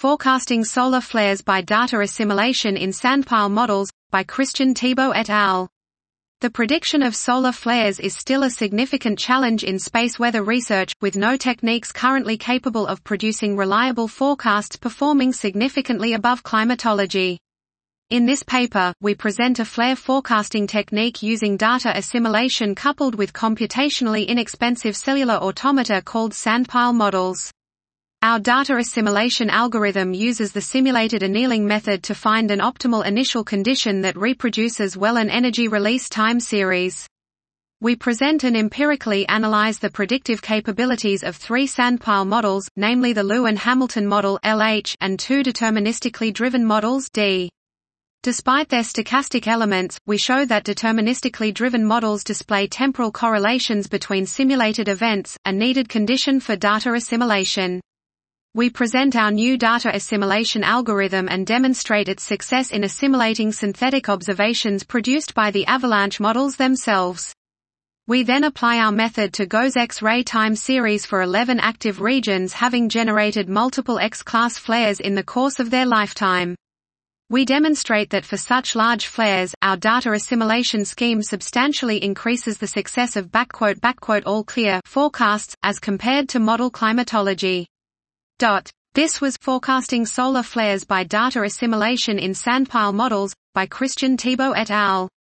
Forecasting Solar Flares by Data Assimilation in Sandpile Models, by Christian Thibault et al. The prediction of solar flares is still a significant challenge in space weather research, with no techniques currently capable of producing reliable forecasts performing significantly above climatology. In this paper, we present a flare forecasting technique using data assimilation coupled with computationally inexpensive cellular automata called sandpile models. Our data assimilation algorithm uses the simulated annealing method to find an optimal initial condition that reproduces well an energy release time series. We present and empirically analyze the predictive capabilities of 3 sandpile models, namely the Liu and Hamilton model (LH) and 2 deterministically driven models (D). Despite their stochastic elements, we show that deterministically driven models display temporal correlations between simulated events, a needed condition for data assimilation. We present our new data assimilation algorithm and demonstrate its success in assimilating synthetic observations produced by the avalanche models themselves. We then apply our method to GOES X-ray time series for 11 active regions having generated multiple X-class flares in the course of their lifetime. We demonstrate that for such large flares, our data assimilation scheme substantially increases the success of "all clear" forecasts, as compared to model climatology. This was Forecasting Solar Flares by Data Assimilation in Sandpile Models, by Christian Thibault et al.